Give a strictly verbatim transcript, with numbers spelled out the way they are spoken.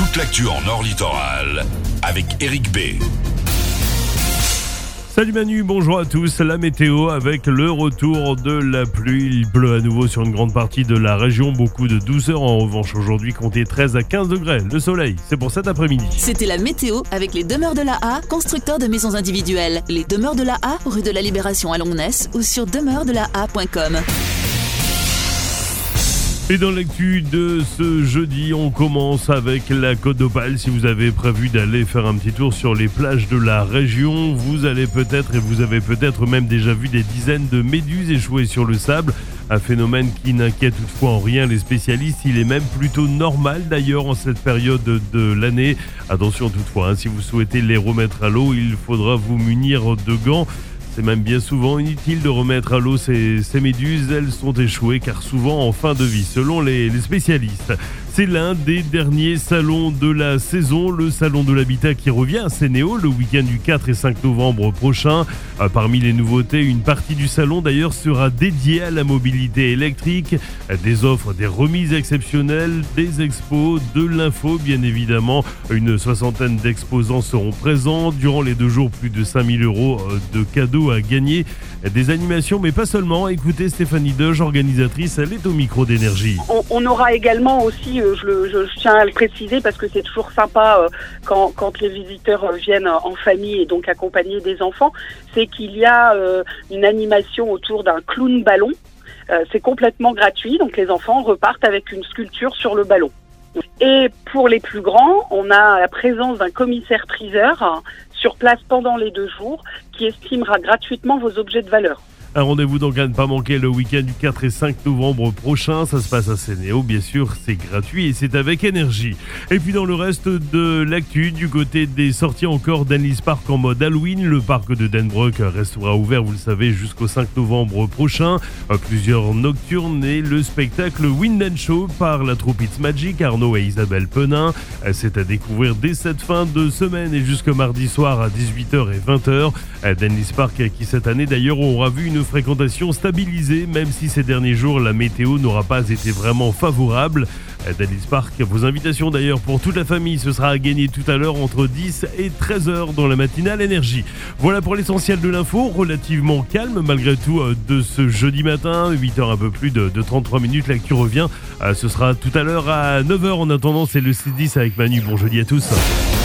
toute l'actu en Nord Littoral avec Eric B. Salut Manu, bonjour à tous. La météo avec le retour de la pluie. Il pleut à nouveau sur une grande partie de la région. Beaucoup de douceur en revanche aujourd'hui. Comptez treize à quinze degrés. Le soleil, c'est pour cet après-midi. C'était la météo avec les Demeures de la A, constructeurs de maisons individuelles. Les Demeures de la A, rue de la Libération à Longnes ou sur demeures de la a point com. Et dans l'actu de ce jeudi, on commence avec la Côte d'Opale. Si vous avez prévu d'aller faire un petit tour sur les plages de la région, vous allez peut-être et vous avez peut-être même déjà vu des dizaines de méduses échouées sur le sable. Un phénomène qui n'inquiète toutefois en rien les spécialistes. Il est même plutôt normal d'ailleurs en cette période de l'année. Attention toutefois, hein, si vous souhaitez les remettre à l'eau, il faudra vous munir de gants. C'est même bien souvent inutile de remettre à l'eau ces, ces méduses, elles sont échouées car souvent en fin de vie, selon les, les spécialistes. C'est l'un des derniers salons de la saison, le salon de l'habitat qui revient à Sénéo le week-end du quatre et cinq novembre prochain. Euh, parmi les nouveautés, une partie du salon d'ailleurs sera dédiée à la mobilité électrique, des offres, des remises exceptionnelles, des expos, de l'info bien évidemment. Une soixantaine d'exposants seront présents. Durant les deux jours, plus de cinq mille euros de cadeaux à gagner, des animations mais pas seulement. Écoutez Stéphanie Deuge, organisatrice, elle est au micro d'Énergie. On, on aura également aussi, euh, je, le, je, je tiens à le préciser parce que c'est toujours sympa euh, quand, quand les visiteurs euh, viennent en famille et donc accompagnés des enfants, c'est qu'il y a euh, une animation autour d'un clown ballon. Euh, c'est complètement gratuit, donc les enfants repartent avec une sculpture sur le ballon. Et pour les plus grands, on a la présence d'un commissaire-priseur hein, sur place pendant les deux jours qui estimera gratuitement vos objets de valeur. Un rendez-vous donc à ne pas manquer le week-end du quatre et cinq novembre prochain. Ça se passe à Sénéo, bien sûr, c'est gratuit et c'est avec Énergie. Et puis dans le reste de l'actu, du côté des sorties encore d'Enlis Park en mode Halloween, le parc de Denbroek restera ouvert, vous le savez, jusqu'au cinq novembre prochain. Plusieurs nocturnes et le spectacle Wind and Show par la troupe It's Magic, Arnaud et Isabelle Penin. C'est à découvrir dès cette fin de semaine et jusque mardi soir à dix-huit heures et vingt heures. D'Enlis Park qui cette année d'ailleurs aura vu une fréquentation stabilisée, même si ces derniers jours la météo n'aura pas été vraiment favorable. D'Enlis Park, vos invitations d'ailleurs pour toute la famille, ce sera à gagner tout à l'heure entre dix et treize heures dans la matinale Énergie. Voilà pour l'essentiel de l'info, relativement calme malgré tout de ce jeudi matin, huit heures un peu plus de, de trente-trois minutes, l'actu revient, ce sera tout à l'heure à neuf heures. En attendant, c'est le six dix avec Manu, bon jeudi à tous.